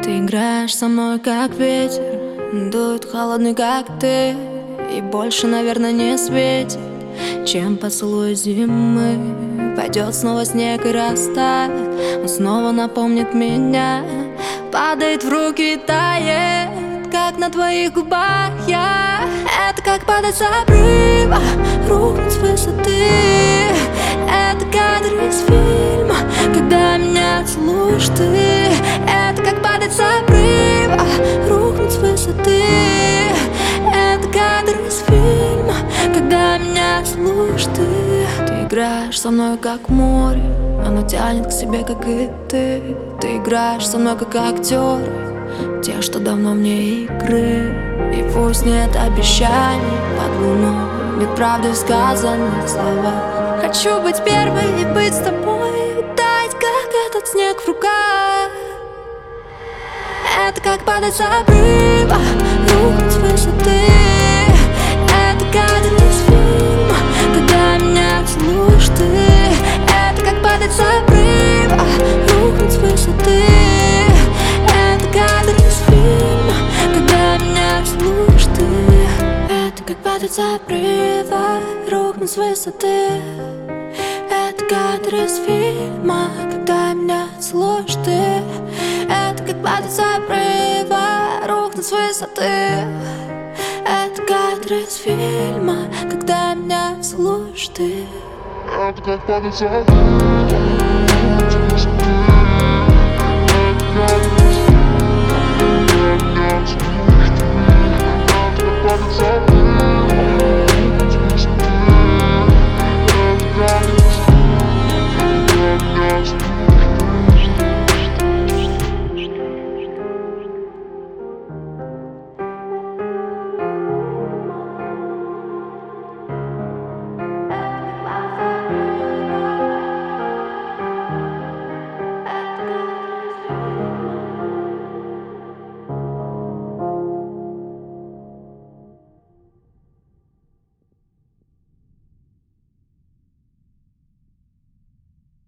Ты играешь со мной как ветер, дует холодный как ты, и больше, наверное, не светит, чем поцелуй зимы. Пойдет снова снег и растает, он снова напомнит меня, падает в руки и тает, как на твоих губах я. Это как падать с обрыва, рухнуть с высоты. Это кадр из фильма, когда меня целуешь ты. Это как падать с обрыва, рухнуть с высоты. Это кадр из фильма, когда меня целуешь ты. Ты играешь со мной как море, оно тянет к себе, как и ты. Ты играешь со мной как актеры, те, что давно вне игры. И пусть нет обещаний под луной, нет правды в сказанных словах. Хочу быть первой и быть с тобой, тать, как этот снег в руках. Это как падать с обрыва, рухнуть с высоты. Это кадр из фильма, когда меня целуешь ты. Это как падать с обрыва, рухнуть с высоты. Это кадр из фильма, когда меня целуешь ты. Это как падать с обрыва, рухнуть с высоты. Это кадр из фильма, когда меня целуешь ты. Это как падать с обрыва, рухнуть с высоты. Это кадр из фильма, когда меня целуешь ты. Это как падать с обрыва.